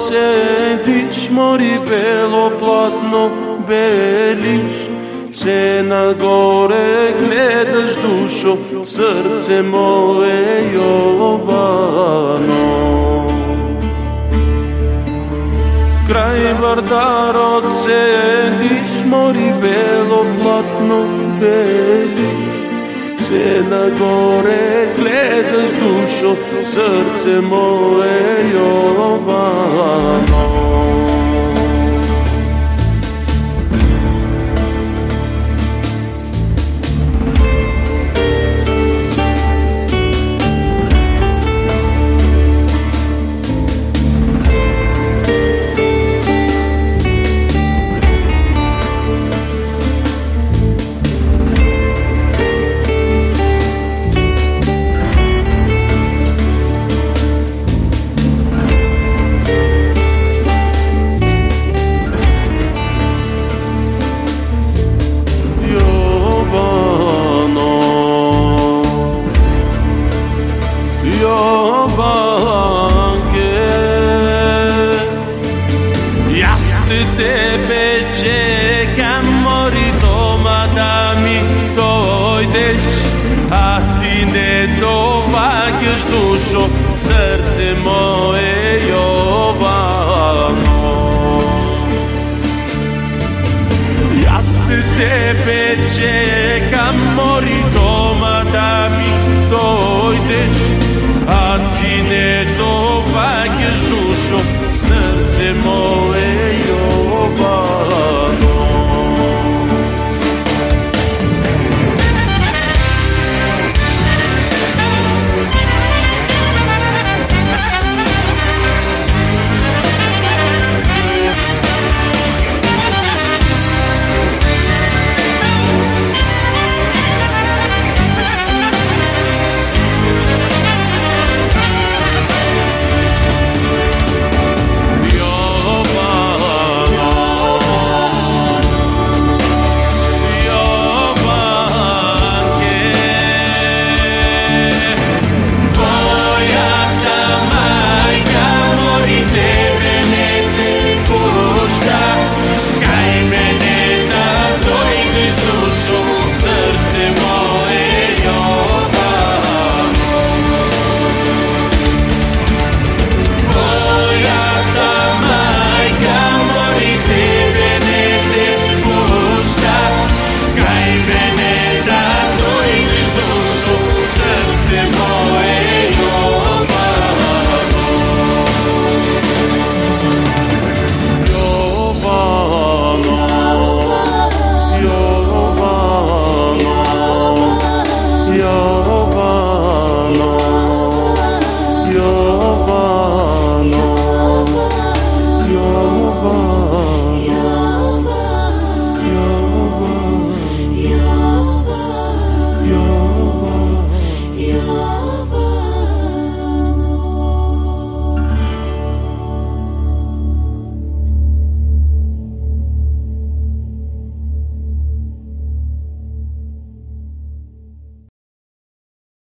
sediš, mori belo platno beliš, se na gore gledaš dušo, srce moje Jovano. Kraj Vardaro sediš, mori belo platno beliš, se na gore gledaš dušo, srce moje Jovano. Tebe čekam, mori doma da mi dojdeš, a ti ne dovađaš dušo, srce moje Jovano. Ja se tebe čekam, mori doma da mi dojdeš, a ti ne dovađaš dušo, srce moje